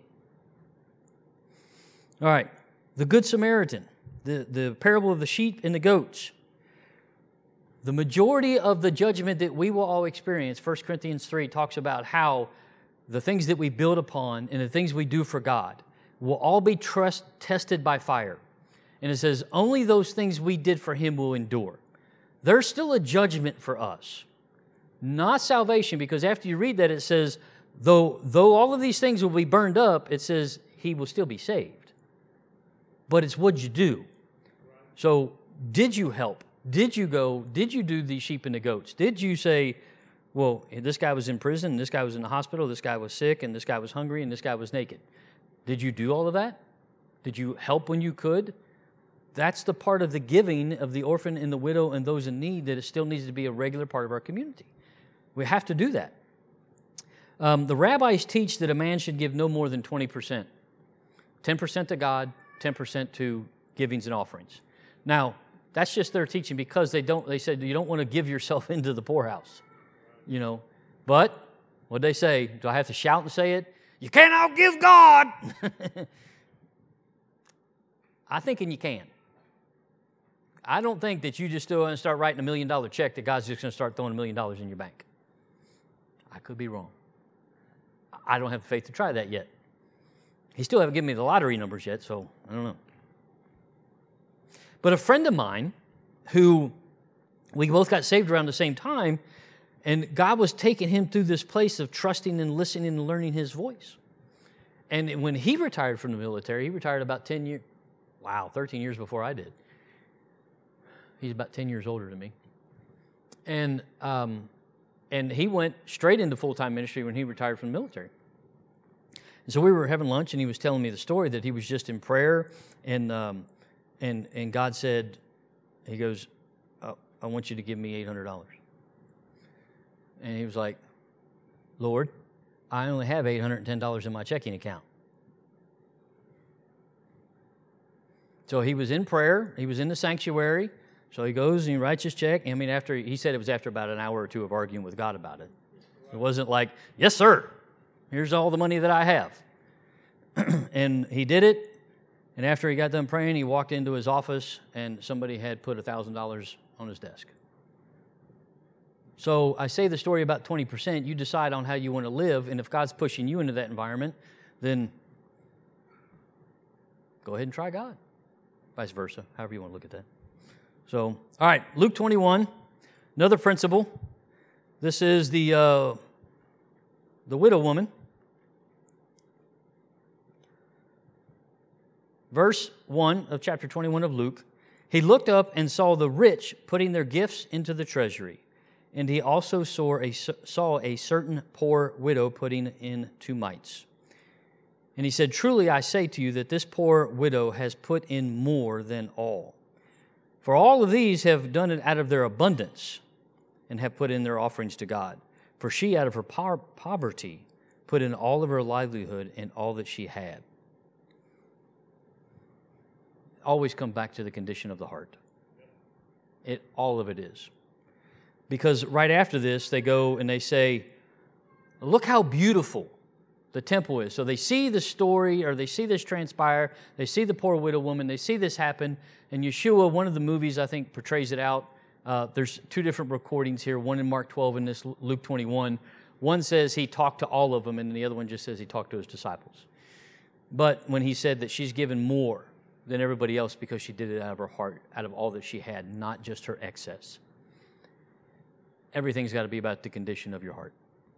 All right, the Good Samaritan, the, the parable of the sheep and the goats. The majority of the judgment that we will all experience, First Corinthians three talks about how the things that we build upon and the things we do for God will all be trust, tested by fire. And it says, only those things we did for Him will endure. There's still a judgment for us, not salvation, because after you read that, it says, though, though all of these things will be burned up, it says he will still be saved. But it's what you do. So did you help? Did you go? Did you do the sheep and the goats? Did you say, well, this guy was in prison, this guy was in the hospital, this guy was sick, and this guy was hungry, and this guy was naked? Did you do all of that? Did you help when you could? That's the part of the giving of the orphan and the widow and those in need that it still needs to be a regular part of our community. We have to do that. Um, the rabbis teach that a man should give no more than twenty percent. ten percent to God, ten percent to givings and offerings. Now, that's just their teaching because they don't. They said you don't want to give yourself into the poorhouse, you know. But what they say? Do I have to shout and say it? You can't outgive God. I think and you can. I don't think that you just go and start writing a million dollar check that God's just going to start throwing a million dollars in your bank. I could be wrong. I don't have the faith to try that yet. He still haven't given me the lottery numbers yet, so I don't know. But a friend of mine who we both got saved around the same time, and God was taking him through this place of trusting and listening and learning His voice. And when he retired from the military, he retired about ten years, wow, thirteen years before I did. He's about ten years older than me. And um, and he went straight into full-time ministry when he retired from the military. And so we were having lunch, and he was telling me the story that he was just in prayer, and um, and and God said, He goes, oh, I want you to give me eight hundred dollars. And he was like, Lord, I only have eight hundred ten dollars in my checking account. So he was in prayer. He was in the sanctuary. So he goes and he writes his check. I mean, after he said it was after about an hour or two of arguing with God about it. It wasn't like, yes, sir, here's all the money that I have. And he did it. And after he got done praying, he walked into his office and somebody had put one thousand dollars on his desk. So I say the story about twenty percent. You decide on how you want to live. And if God's pushing you into that environment, then go ahead and try God. Vice versa, however you want to look at that. So, all right, Luke twenty-one, another principle. This is the uh, the widow woman. Verse one of chapter twenty-one of Luke. He looked up and saw the rich putting their gifts into the treasury. And he also saw a, saw a certain poor widow putting in two mites. And he said, truly I say to you that this poor widow has put in more than all. For all of these have done it out of their abundance and have put in their offerings to God. For she out of her po- poverty put in all of her livelihood and all that she had. Always come back to the condition of the heart. It, all of it is. Because right after this, they go and they say, look how beautiful the temple is. So they see the story, or they see this transpire, they see the poor widow woman, they see this happen, and Yeshua, one of the movies, I think, portrays it out. Uh, there's two different recordings here, one in Mark twelve and this Luke twenty-one. One says he talked to all of them, and the other one just says he talked to his disciples. But when he said that she's given more than everybody else because she did it out of her heart, out of all that she had, not just her excess. Everything's got to be about the condition of your heart.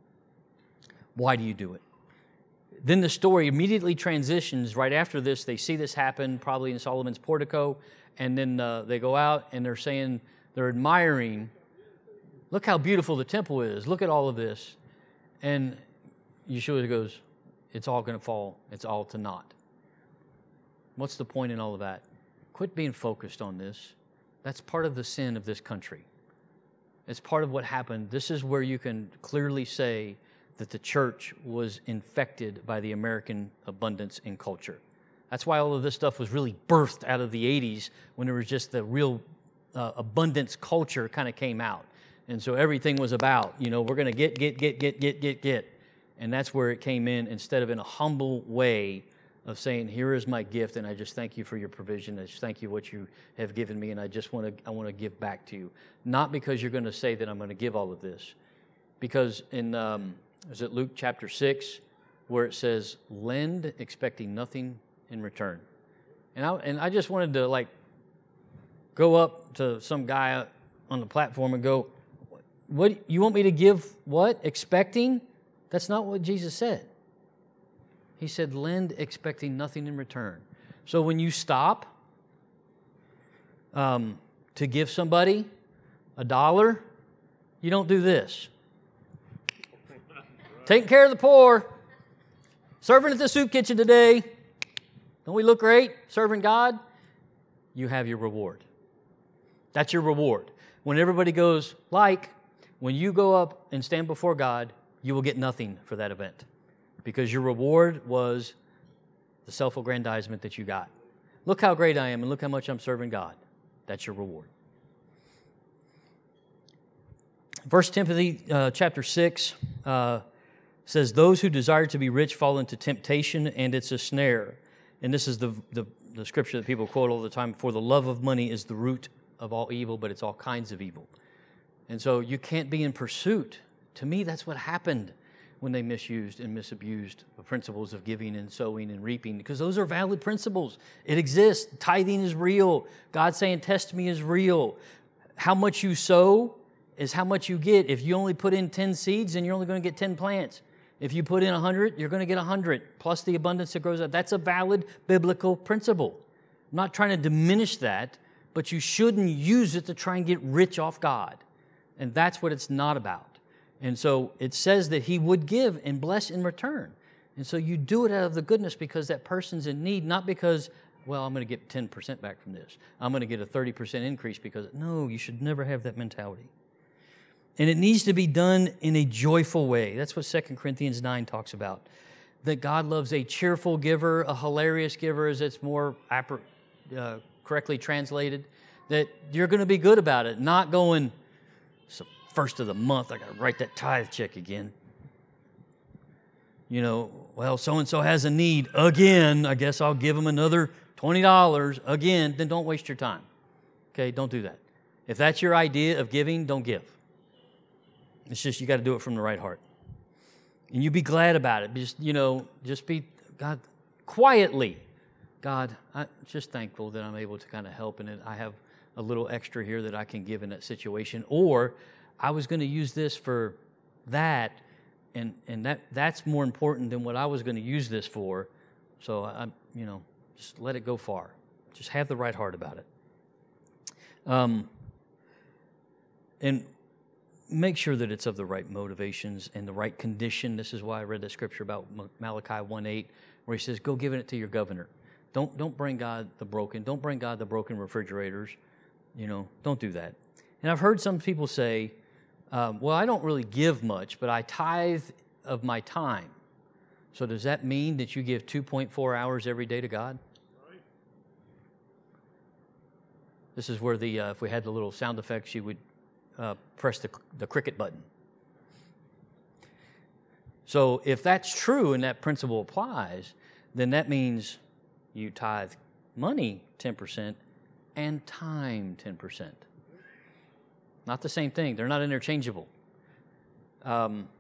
Why do you do it? Then the story immediately transitions. Right after this, they see this happen, probably in Solomon's portico, and then uh, they go out and they're saying, they're admiring, look how beautiful the temple is. Look at all of this. And Yeshua goes, it's all going to fall. It's all to naught. What's the point in all of that? Quit being focused on this. That's part of the sin of this country. It's part of what happened. This is where you can clearly say that the church was infected by the American abundance in culture. That's why all of this stuff was really birthed out of the eighties when there was just the real uh, abundance culture kind of came out. And so everything was about, you know, we're going to get, get, get, get, get, get, get. And that's where it came in, instead of in a humble way of saying, here is my gift, and I just thank you for your provision. I just thank you what you have given me, and I just want to I want to give back to you. Not because you're going to say that I'm going to give all of this. Because in, um, is it Luke chapter six, where it says, lend expecting nothing in return. And I, and I just wanted to like go up to some guy on the platform and go, what, you want me to give what? Expecting? That's not what Jesus said. He said, lend expecting nothing in return. So when you stop um, to give somebody a dollar, you don't do this. Taking care of the poor, serving at the soup kitchen today. Don't we look great serving God? You have your reward. That's your reward. When everybody goes, like, when you go up and stand before God, you will get nothing for that event. Because your reward was the self-aggrandizement that you got. Look how great I am, and look how much I'm serving God. That's your reward. First Timothy uh, chapter six uh, says, those who desire to be rich fall into temptation, and it's a snare. And this is the, the, the scripture that people quote all the time, for the love of money is the root of all evil, but it's all kinds of evil. And so you can't be in pursuit. To me, that's what happened when they misused and misabused the principles of giving and sowing and reaping, because those are valid principles. It exists. Tithing is real. God saying, test me is real. How much you sow is how much you get. If you only put in ten seeds, then you're only going to get ten plants. If you put in one hundred, you're going to get one hundred, plus the abundance that grows up. That's a valid biblical principle. I'm not trying to diminish that, but you shouldn't use it to try and get rich off God. And that's what it's not about. And so it says that he would give and bless in return. And so you do it out of the goodness because that person's in need, not because, well, I'm going to get ten percent back from this. I'm going to get a thirty percent increase because, no, you should never have that mentality. And it needs to be done in a joyful way. That's what Second Corinthians nine talks about. That God loves a cheerful giver, a hilarious giver, as it's more uh, correctly translated. That you're going to be good about it, not going, it's the first of the month, I got to write that tithe check again. You know, well, so-and-so has a need again. I guess I'll give them another twenty dollars again. Then don't waste your time. Okay, don't do that. If that's your idea of giving, don't give. It's just you got to do it from the right heart. And you be glad about it. Just, you know, just be, God, quietly. God, I'm just thankful that I'm able to kind of help, and I have a little extra here that I can give in that situation. Or I was going to use this for that, and and that that's more important than what I was going to use this for. So, I, you know, just let it go far. Just have the right heart about it. Um, and make sure that it's of the right motivations and the right condition. This is why I read that scripture about Malachi one eight, where he says, go give it to your governor. Don't don't bring God the broken. Don't bring God the broken refrigerators. You know, don't do that. And I've heard some people say, um, well, I don't really give much, but I tithe of my time. So does that mean that you give two point four hours every day to God? Right. This is where the, uh, if we had the little sound effects, you would uh, press the, the cricket button. So if that's true and that principle applies, then that means you tithe money ten percent and time ten percent. Not the same thing. They're not interchangeable. Um,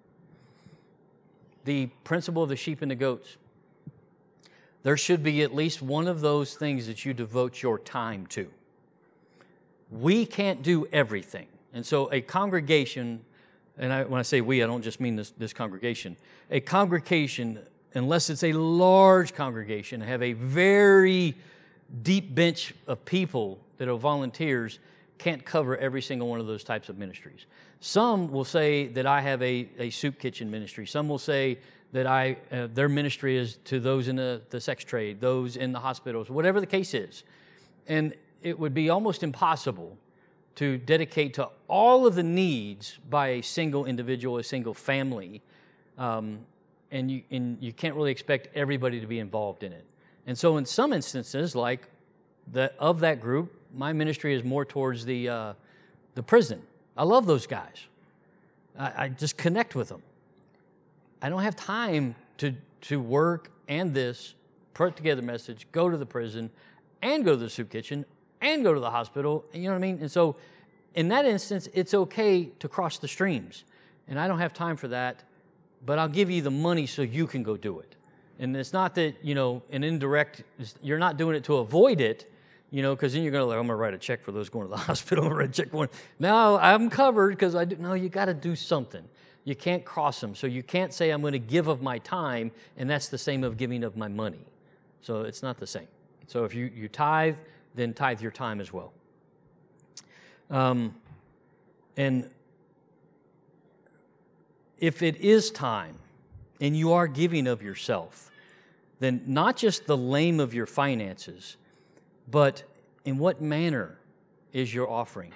the principle of the sheep and the goats. There should be at least one of those things that you devote your time to. We can't do everything. And so a congregation, and I, when I say we, I don't just mean this, this congregation. A congregation, unless it's a large congregation, have a very deep bench of people that are volunteers, can't cover every single one of those types of ministries. Some will say that I have a, a soup kitchen ministry. Some will say that I uh, their ministry is to those in the, the sex trade, those in the hospitals, whatever the case is. And it would be almost impossible to dedicate to all of the needs by a single individual, a single family. Um, and you and you can't really expect everybody to be involved in it. And so in some instances, like the, of that group, my ministry is more towards the uh, the prison. I love those guys. I, I just connect with them. I don't have time to to work and this, put together a message, go to the prison, and go to the soup kitchen, and go to the hospital. You know what I mean? And so in that instance, it's okay to cross the streams. And I don't have time for that, but I'll give you the money so you can go do it. And it's not that, you know, an indirect, you're not doing it to avoid it, you know, because then you're going to like, I'm going to write a check for those going to the hospital. I'm going to write a check going, no, I'm covered because I do. No, you got to do something. You can't cross them. So you can't say I'm going to give of my time, and that's the same of giving of my money. So it's not the same. So if you, you tithe, then tithe your time as well. Um, and if it is time and you are giving of yourself, then not just the lame of your finances, but in what manner is your offering?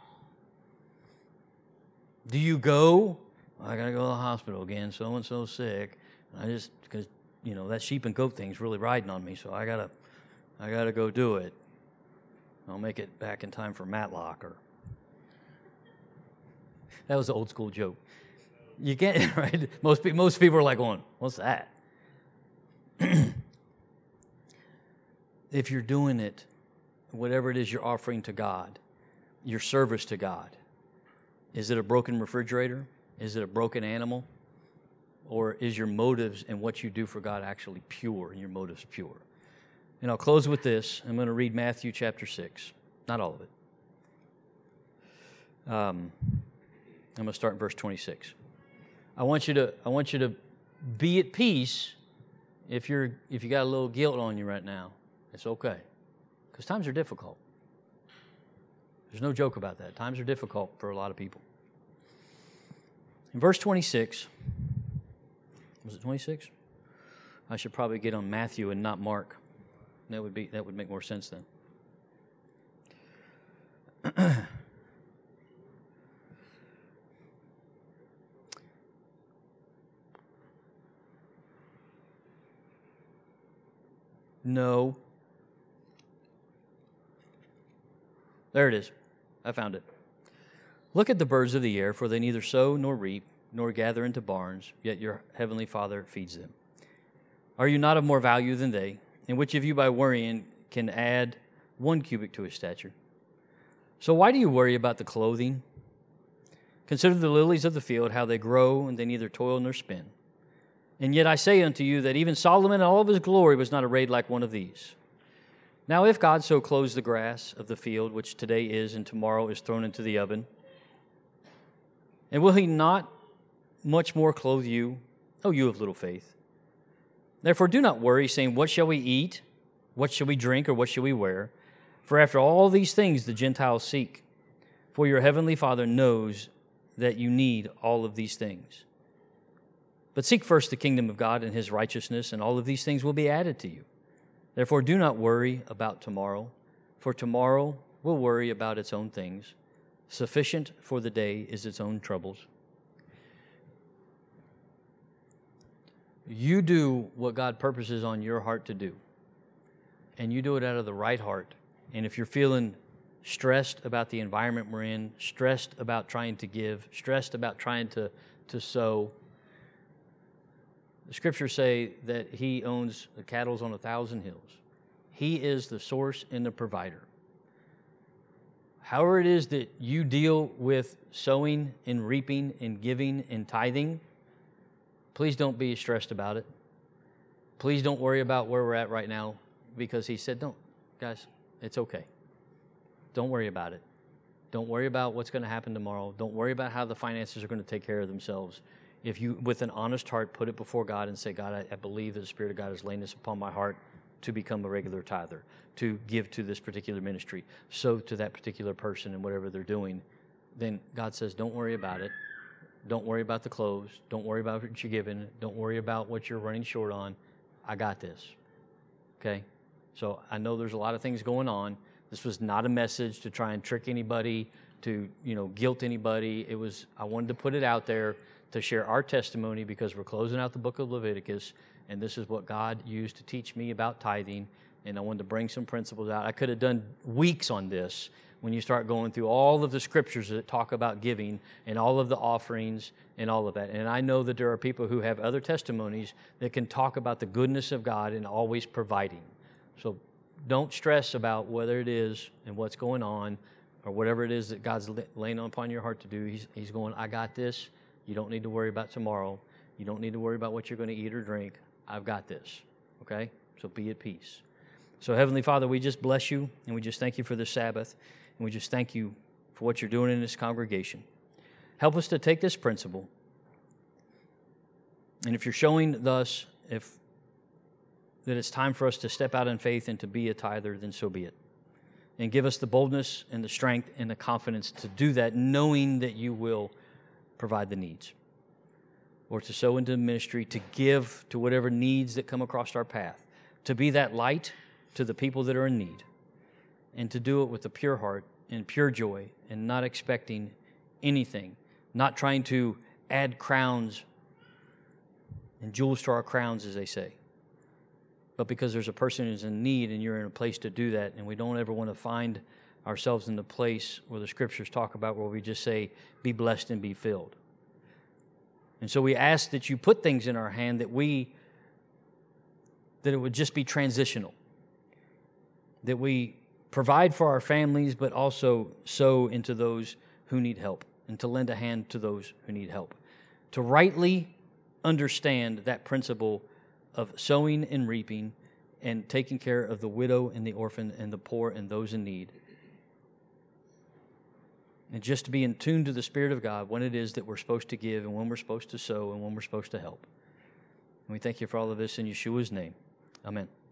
Do you go, I got to go to the hospital again, so-and-so's sick, I just, because, you know, that sheep and goat thing's really riding on me, so I got to I got to go do it. I'll make it back in time for Matlock. Or that was an old school joke. You can't, right? Most, most people are like going, what's that? If you're doing it, whatever it is you're offering to God, your service to God, is it a broken refrigerator? Is it a broken animal? Or is your motives and what you do for God actually pure and your motives pure? And I'll close with this. I'm going to read Matthew chapter six. Not all of it. Um, I'm going to start in verse twenty-six. I want you to, I want you to be at peace if you're, if you got a little guilt on you right now. It's okay. Because times are difficult. There's no joke about that. Times are difficult for a lot of people. In verse twenty-six, was it twenty-six? I should probably get on Matthew and not Mark. That would be that would make more sense then. No. There it is. I found it. Look at the birds of the air, for they neither sow nor reap, nor gather into barns, yet your heavenly Father feeds them. Are you not of more value than they? And which of you by worrying can add one cubit to his stature? So why do you worry about the clothing? Consider the lilies of the field, how they grow, and they neither toil nor spin. And yet I say unto you that even Solomon in all of his glory was not arrayed like one of these. Now if God so clothes the grass of the field, which today is and tomorrow is thrown into the oven, and will he not much more clothe you, O you of little faith? Therefore do not worry, saying, what shall we eat? What shall we drink? Or what shall we wear? For after all these things the Gentiles seek. For your heavenly Father knows that you need all of these things. But seek first the kingdom of God and his righteousness, and all of these things will be added to you. Therefore do not worry about tomorrow, for tomorrow will worry about its own things. Sufficient for the day is its own troubles. You do what God purposes on your heart to do, and you do it out of the right heart. And if you're feeling stressed about the environment we're in, stressed about trying to give, stressed about trying to, to sow, the scriptures say that he owns the cattle on a thousand hills. He is the source and the provider. However it is that you deal with sowing and reaping and giving and tithing, please don't be stressed about it. Please don't worry about where we're at right now, because he said, don't, guys, it's okay. Don't worry about it. Don't worry about what's going to happen tomorrow. Don't worry about how the finances are going to take care of themselves. If you, with an honest heart, put it before God and say, God, I, I believe that the Spirit of God has laid this upon my heart to become a regular tither, to give to this particular ministry, sow to that particular person and whatever they're doing, then God says, don't worry about it. Don't worry about the clothes. Don't worry about what you're giving. Don't worry about what you're running short on. I got this. Okay? So I know there's a lot of things going on. This was not a message to try and trick anybody, to, you know, guilt anybody. It was, I wanted to put it out there to share our testimony, because we're closing out the book of Leviticus, and this is what God used to teach me about tithing, and I wanted to bring some principles out. I could have done weeks on this when you start going through all of the scriptures that talk about giving and all of the offerings and all of that. And I know that there are people who have other testimonies that can talk about the goodness of God and always providing. So don't stress about whether it is and what's going on or whatever it is that God's laying upon your heart to do. He's, he's going, I got this. You don't need to worry about tomorrow. You don't need to worry about what you're going to eat or drink. I've got this, okay? So be at peace. So Heavenly Father, we just bless you, and we just thank you for this Sabbath, and we just thank you for what you're doing in this congregation. Help us to take this principle, and if you're showing thus if that it's time for us to step out in faith and to be a tither, then so be it. And give us the boldness and the strength and the confidence to do that, knowing that you will provide the needs, or to sow into the ministry, to give to whatever needs that come across our path, to be that light to the people that are in need, and to do it with a pure heart and pure joy, and not expecting anything, not trying to add crowns and jewels to our crowns, as they say, but because there's a person who's in need and you're in a place to do that, and we don't ever want to find ourselves in the place where the scriptures talk about where we just say, be blessed and be filled. And so we ask that you put things in our hand that we, that it would just be transitional, that we provide for our families, but also sow into those who need help, and to lend a hand to those who need help. To rightly understand that principle of sowing and reaping and taking care of the widow and the orphan and the poor and those in need. And just to be in tune to the Spirit of God when it is that we're supposed to give and when we're supposed to sow and when we're supposed to help. And we thank you for all of this in Yeshua's name. Amen.